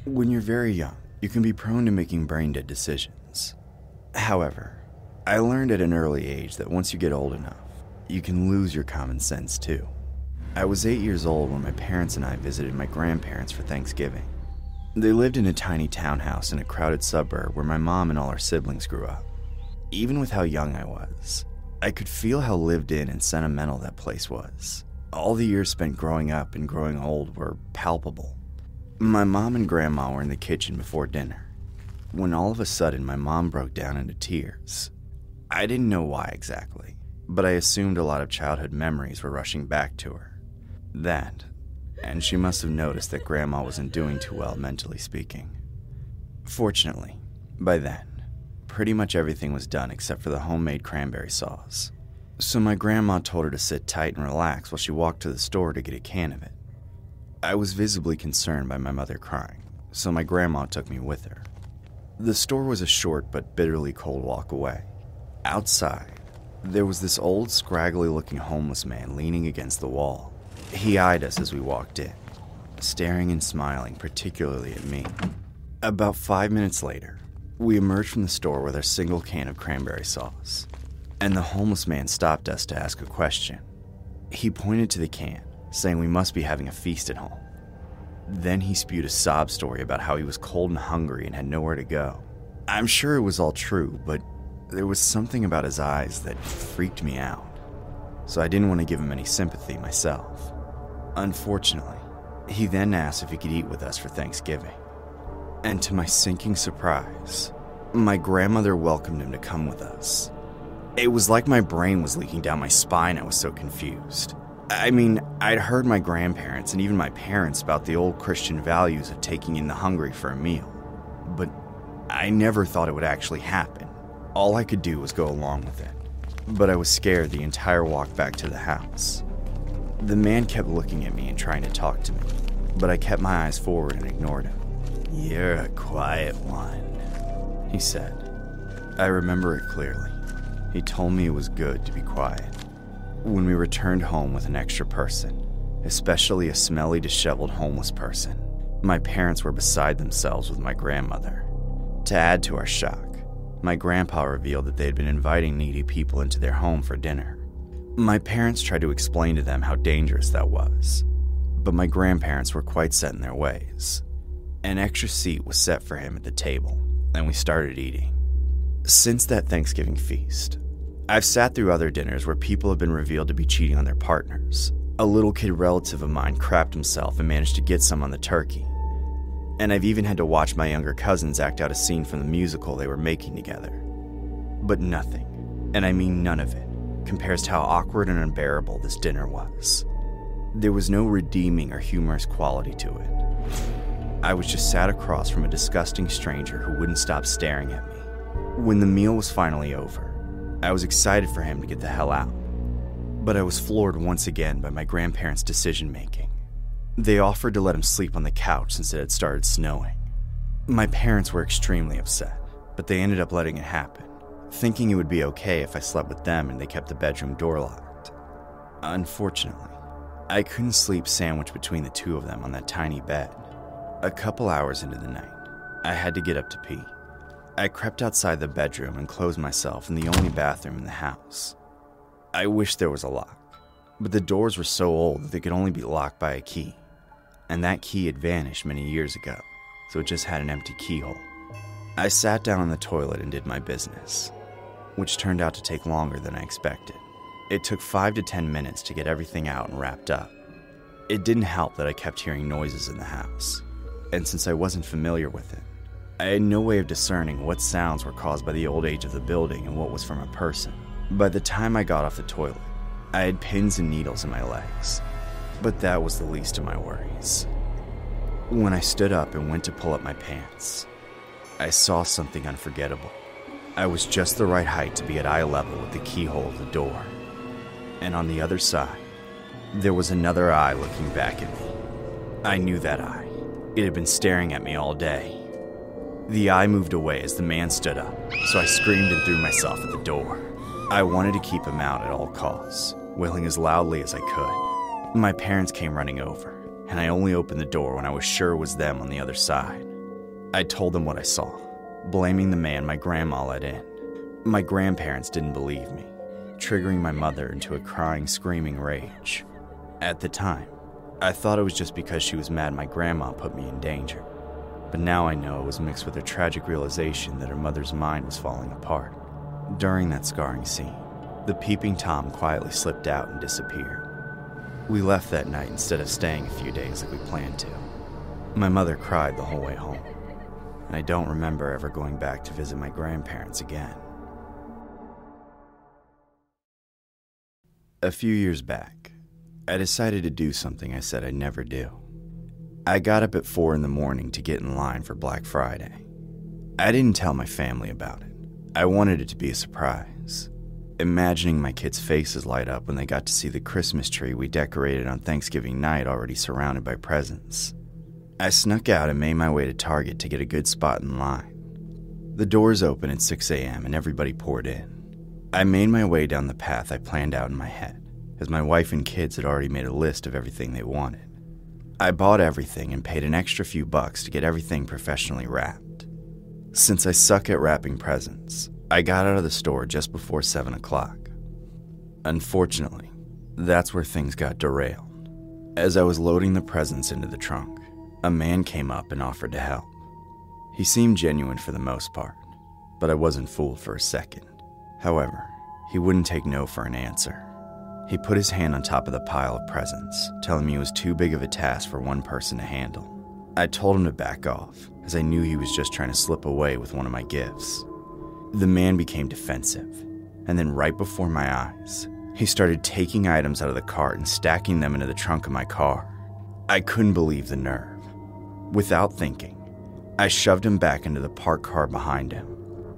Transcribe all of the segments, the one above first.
When you're very young, you can be prone to making brain-dead decisions. However, I learned at an early age that once you get old enough, you can lose your common sense too. I was 8 years old when my parents and I visited my grandparents for Thanksgiving. They lived in a tiny townhouse in a crowded suburb where my mom and all her siblings grew up. Even with how young I was, I could feel how lived in and sentimental that place was. All the years spent growing up and growing old were palpable. My mom and grandma were in the kitchen before dinner, when all of a sudden my mom broke down into tears. I didn't know why exactly, but I assumed a lot of childhood memories were rushing back to her. That, and she must have noticed that grandma wasn't doing too well mentally speaking. Fortunately, by then, pretty much everything was done except for the homemade cranberry sauce. So my grandma told her to sit tight and relax while she walked to the store to get a can of it. I was visibly concerned by my mother crying, so my grandma took me with her. The store was a short but bitterly cold walk away. Outside, there was this old, scraggly-looking homeless man leaning against the wall. He eyed us as we walked in, staring and smiling particularly at me. About 5 minutes later, we emerged from the store with our single can of cranberry sauce, and the homeless man stopped us to ask a question. He pointed to the can, saying we must be having a feast at home. Then he spewed a sob story about how he was cold and hungry and had nowhere to go. I'm sure it was all true, but there was something about his eyes that freaked me out, so I didn't want to give him any sympathy myself. Unfortunately, he then asked if he could eat with us for Thanksgiving. And to my sinking surprise, my grandmother welcomed him to come with us. It was like my brain was leaking down my spine. I was so confused. I mean, I'd heard my grandparents and even my parents about the old Christian values of taking in the hungry for a meal, but I never thought it would actually happen. All I could do was go along with it, but I was scared the entire walk back to the house. The man kept looking at me and trying to talk to me, but I kept my eyes forward and ignored him. "You're a quiet one," he said. I remember it clearly. He told me it was good to be quiet. When we returned home with an extra person, especially a smelly, disheveled homeless person, my parents were beside themselves with my grandmother. To add to our shock, my grandpa revealed that they had been inviting needy people into their home for dinner. My parents tried to explain to them how dangerous that was, but my grandparents were quite set in their ways. An extra seat was set for him at the table, and we started eating. Since that Thanksgiving feast, I've sat through other dinners where people have been revealed to be cheating on their partners. A little kid relative of mine crapped himself and managed to get some on the turkey. And I've even had to watch my younger cousins act out a scene from the musical they were making together. But nothing, and I mean none of it, compares to how awkward and unbearable this dinner was. There was no redeeming or humorous quality to it. I was just sat across from a disgusting stranger who wouldn't stop staring at me. When the meal was finally over, I was excited for him to get the hell out, but I was floored once again by my grandparents' decision-making. They offered to let him sleep on the couch since it had started snowing. My parents were extremely upset, but they ended up letting it happen, thinking it would be okay if I slept with them and they kept the bedroom door locked. Unfortunately, I couldn't sleep sandwiched between the two of them on that tiny bed. A couple hours into the night, I had to get up to pee. I crept outside the bedroom and closed myself in the only bathroom in the house. I wished there was a lock, but the doors were so old that they could only be locked by a key, and that key had vanished many years ago, so it just had an empty keyhole. I sat down on the toilet and did my business, which turned out to take longer than I expected. It took 5 to 10 minutes to get everything out and wrapped up. It didn't help that I kept hearing noises in the house, and since I wasn't familiar with it, I had no way of discerning what sounds were caused by the old age of the building and what was from a person. By the time I got off the toilet, I had pins and needles in my legs, but that was the least of my worries. When I stood up and went to pull up my pants, I saw something unforgettable. I was just the right height to be at eye level with the keyhole of the door, and on the other side, there was another eye looking back at me. I knew that eye. It had been staring at me all day. The eye moved away as the man stood up, so I screamed and threw myself at the door. I wanted to keep him out at all costs, wailing as loudly as I could. My parents came running over, and I only opened the door when I was sure it was them on the other side. I told them what I saw, blaming the man my grandma let in. My grandparents didn't believe me, triggering my mother into a crying, screaming rage. At the time, I thought it was just because she was mad my grandma put me in danger. But now I know it was mixed with a tragic realization that her mother's mind was falling apart. During that scarring scene, the peeping Tom quietly slipped out and disappeared. We left that night instead of staying a few days like we planned to. My mother cried the whole way home, and I don't remember ever going back to visit my grandparents again. A few years back, I decided to do something I said I'd never do. I got up at 4 a.m. to get in line for Black Friday. I didn't tell my family about it. I wanted it to be a surprise. Imagining my kids' faces light up when they got to see the Christmas tree we decorated on Thanksgiving night already surrounded by presents. I snuck out and made my way to Target to get a good spot in line. The doors opened at 6 a.m. and everybody poured in. I made my way down the path I planned out in my head, as my wife and kids had already made a list of everything they wanted. I bought everything and paid an extra few bucks to get everything professionally wrapped. Since I suck at wrapping presents, I got out of the store just before 7 o'clock. Unfortunately, that's where things got derailed. As I was loading the presents into the trunk, a man came up and offered to help. He seemed genuine for the most part, but I wasn't fooled for a second. However, he wouldn't take no for an answer. He put his hand on top of the pile of presents, telling me it was too big of a task for one person to handle. I told him to back off, as I knew he was just trying to slip away with one of my gifts. The man became defensive, and then right before my eyes, he started taking items out of the cart and stacking them into the trunk of my car. I couldn't believe the nerve. Without thinking, I shoved him back into the parked car behind him.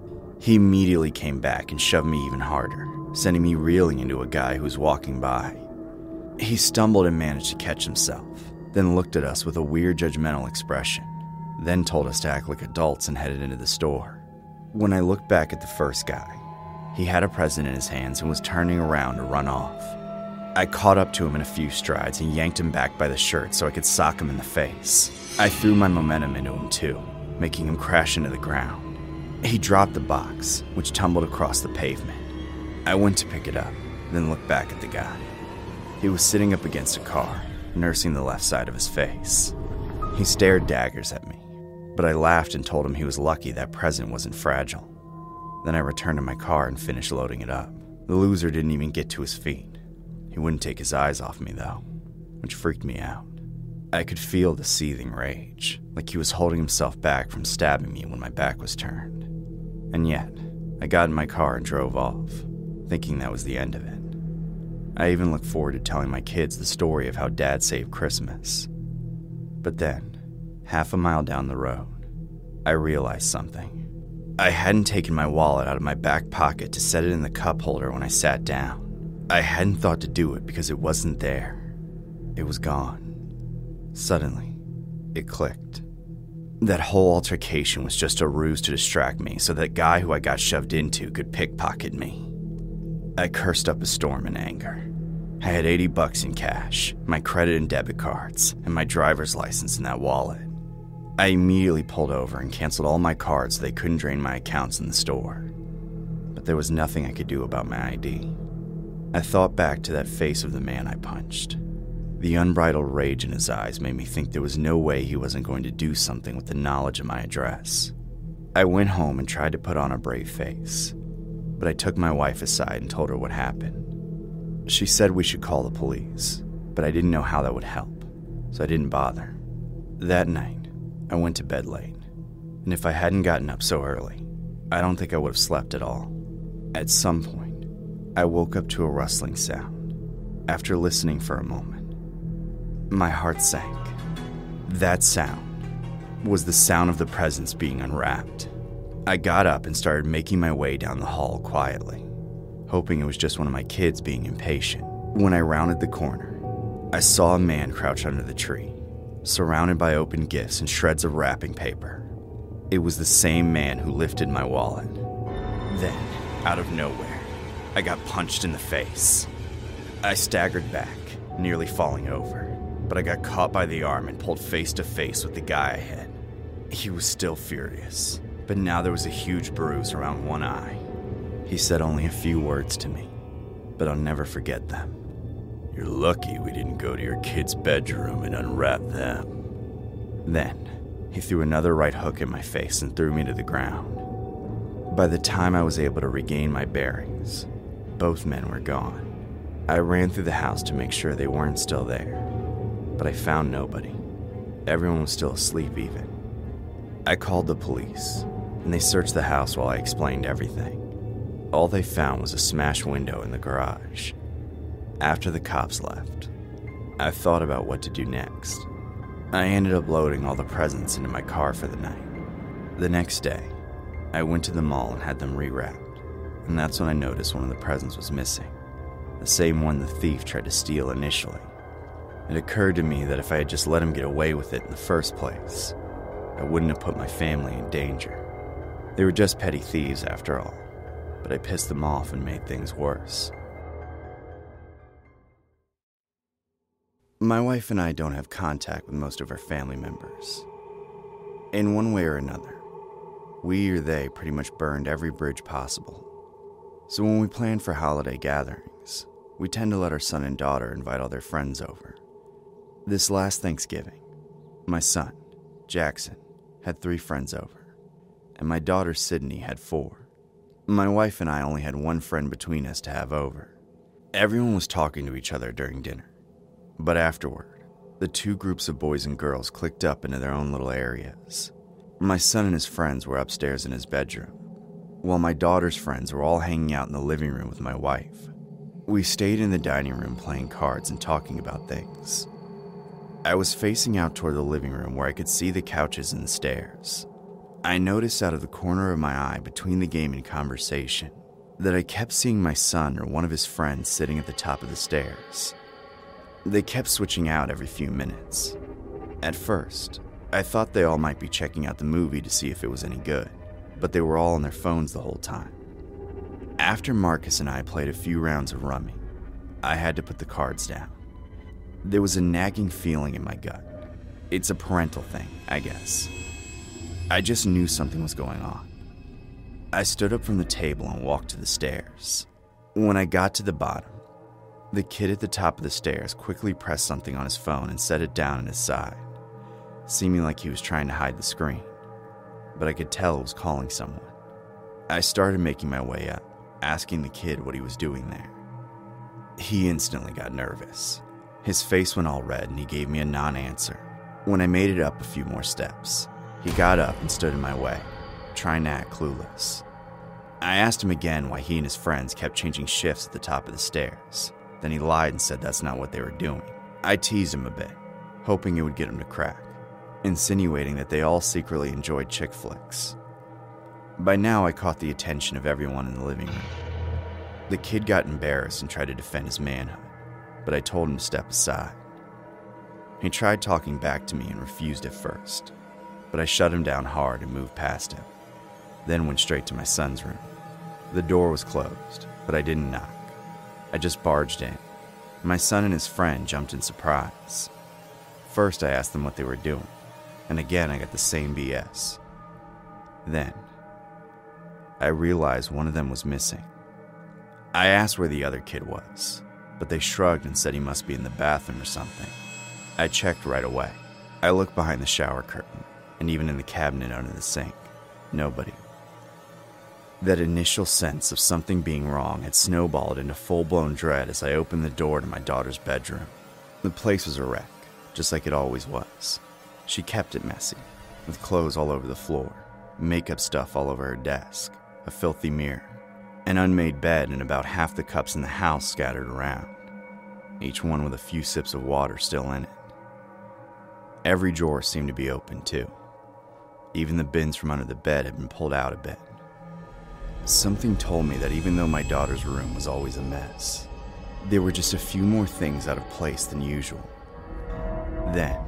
He immediately came back and shoved me even harder, sending me reeling into a guy who was walking by. He stumbled and managed to catch himself, then looked at us with a weird judgmental expression, then told us to act like adults and headed into the store. When I looked back at the first guy, he had a present in his hands and was turning around to run off. I caught up to him in a few strides and yanked him back by the shirt so I could sock him in the face. I threw my momentum into him too, making him crash into the ground. He dropped the box, which tumbled across the pavement. I went to pick it up, then looked back at the guy. He was sitting up against a car, nursing the left side of his face. He stared daggers at me, but I laughed and told him he was lucky that present wasn't fragile. Then I returned to my car and finished loading it up. The loser didn't even get to his feet. He wouldn't take his eyes off me though, which freaked me out. I could feel the seething rage, like he was holding himself back from stabbing me when my back was turned. And yet, I got in my car and drove off, thinking that was the end of it. I even looked forward to telling my kids the story of how Dad saved Christmas. But then, half a mile down the road, I realized something. I hadn't taken my wallet out of my back pocket to set it in the cup holder when I sat down. I hadn't thought to do it because it wasn't there. It was gone. Suddenly, it clicked. That whole altercation was just a ruse to distract me so that guy who I got shoved into could pickpocket me. I cursed up a storm in anger. I had $80 in cash, my credit and debit cards, and my driver's license in that wallet. I immediately pulled over and canceled all my cards so they couldn't drain my accounts in the store. But there was nothing I could do about my ID. I thought back to that face of the man I punched. The unbridled rage in his eyes made me think there was no way he wasn't going to do something with the knowledge of my address. I went home and tried to put on a brave face, but I took my wife aside and told her what happened. She said we should call the police, but I didn't know how that would help, so I didn't bother. That night, I went to bed late, and if I hadn't gotten up so early, I don't think I would have slept at all. At some point, I woke up to a rustling sound. After listening for a moment, my heart sank. That sound was the sound of the presents being unwrapped. I got up and started making my way down the hall quietly, hoping it was just one of my kids being impatient. When I rounded the corner, I saw a man crouch under the tree, surrounded by open gifts and shreds of wrapping paper. It was the same man who lifted my wallet. Then, out of nowhere, I got punched in the face. I staggered back, nearly falling over, but I got caught by the arm and pulled face to face with the guy ahead. He was still furious, but now there was a huge bruise around one eye. He said only a few words to me, but I'll never forget them. "You're lucky we didn't go to your kid's bedroom and unwrap them." Then, he threw another right hook in my face and threw me to the ground. By the time I was able to regain my bearings, both men were gone. I ran through the house to make sure they weren't still there, but I found nobody. Everyone was still asleep even. I called the police, and they searched the house while I explained everything. All they found was a smashed window in the garage. After the cops left, I thought about what to do next. I ended up loading all the presents into my car for the night. The next day, I went to the mall and had them rewrapped, and that's when I noticed one of the presents was missing, the same one the thief tried to steal initially. It occurred to me that if I had just let him get away with it in the first place, I wouldn't have put my family in danger. They were just petty thieves after all, but I pissed them off and made things worse. My wife and I don't have contact with most of our family members. In one way or another, we or they pretty much burned every bridge possible. So when we plan for holiday gatherings, we tend to let our son and daughter invite all their friends over. This last Thanksgiving, my son, Jackson, had 3 friends over, and my daughter, Sydney, had 4. My wife and I only had one friend between us to have over. Everyone was talking to each other during dinner, but afterward, the 2 groups of boys and girls clicked up into their own little areas. My son and his friends were upstairs in his bedroom, while my daughter's friends were all hanging out in the living room with my wife. We stayed in the dining room playing cards and talking about things. I was facing out toward the living room where I could see the couches and the stairs. I noticed out of the corner of my eye between the game and conversation that I kept seeing my son or one of his friends sitting at the top of the stairs. They kept switching out every few minutes. At first, I thought they all might be checking out the movie to see if it was any good, but they were all on their phones the whole time. After Marcus and I played a few rounds of rummy, I had to put the cards down. There was a nagging feeling in my gut. It's a parental thing, I guess. I just knew something was going on. I stood up from the table and walked to the stairs. When I got to the bottom, the kid at the top of the stairs quickly pressed something on his phone and set it down at his side, seeming like he was trying to hide the screen, but I could tell it was calling someone. I started making my way up, asking the kid what he was doing there. He instantly got nervous. His face went all red and he gave me a non-answer. When I made it up a few more steps, he got up and stood in my way, trying to act clueless. I asked him again why he and his friends kept changing shifts at the top of the stairs. Then he lied and said that's not what they were doing. I teased him a bit, hoping it would get him to crack, insinuating that they all secretly enjoyed chick flicks. By now, I caught the attention of everyone in the living room. The kid got embarrassed and tried to defend his manhood, but I told him to step aside. He tried talking back to me and refused at first, but I shut him down hard and moved past him, then went straight to my son's room. The door was closed, but I didn't knock. I just barged in. My son and his friend jumped in surprise. First, I asked them what they were doing, and again I got the same BS. Then, I realized one of them was missing. I asked where the other kid was, but they shrugged and said he must be in the bathroom or something. I checked right away. I looked behind the shower curtain, and even in the cabinet under the sink. Nobody. That initial sense of something being wrong had snowballed into full-blown dread as I opened the door to my daughter's bedroom. The place was a wreck, just like it always was. She kept it messy, with clothes all over the floor, makeup stuff all over her desk, a filthy mirror, an unmade bed, and about half the cups in the house scattered around, each one with a few sips of water still in it. Every drawer seemed to be open, too. Even the bins from under the bed had been pulled out a bit. Something told me that even though my daughter's room was always a mess, there were just a few more things out of place than usual. Then,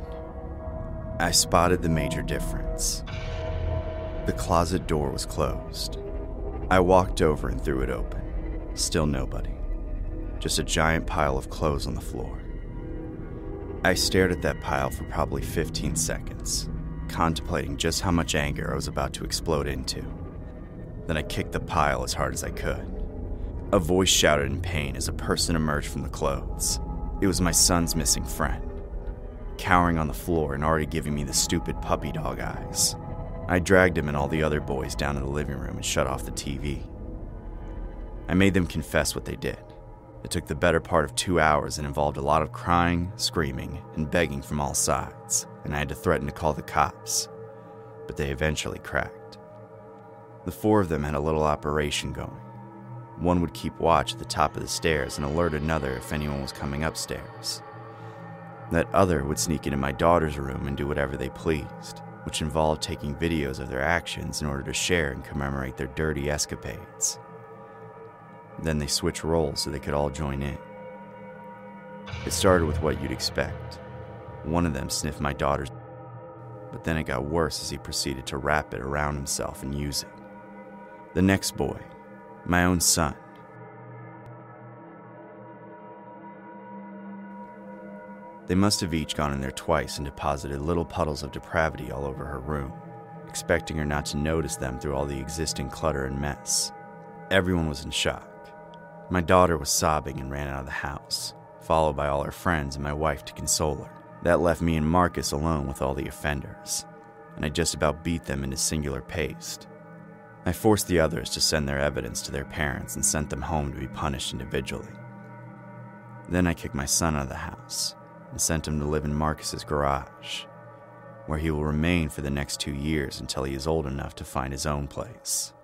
I spotted the major difference. The closet door was closed. I walked over and threw it open. Still nobody. Just a giant pile of clothes on the floor. I stared at that pile for probably 15 seconds. contemplating just how much anger I was about to explode into. Then I kicked the pile as hard as I could. A voice shouted in pain as a person emerged from the clothes. It was my son's missing friend, cowering on the floor and already giving me the stupid puppy dog eyes. I dragged him and all the other boys down to the living room and shut off the TV. I made them confess what they did. It took the better part of 2 hours and involved a lot of crying, screaming, and begging from all sides, and I had to threaten to call the cops, but they eventually cracked. The 4 of them had a little operation going. One would keep watch at the top of the stairs and alert another if anyone was coming upstairs. That other would sneak into my daughter's room and do whatever they pleased, which involved taking videos of their actions in order to share and commemorate their dirty escapades. Then they switched roles so they could all join in. It started with what you'd expect. One of them sniffed my daughter's, but then it got worse as he proceeded to wrap it around himself and use it. The next boy, my own son. They must have each gone in there twice and deposited little puddles of depravity all over her room, expecting her not to notice them through all the existing clutter and mess. Everyone was in shock. My daughter was sobbing and ran out of the house, followed by all her friends and my wife to console her. That left me and Marcus alone with all the offenders, and I just about beat them into singular paste. I forced the others to send their evidence to their parents and sent them home to be punished individually. Then I kicked my son out of the house and sent him to live in Marcus's garage, where he will remain for the next 2 years until he is old enough to find his own place.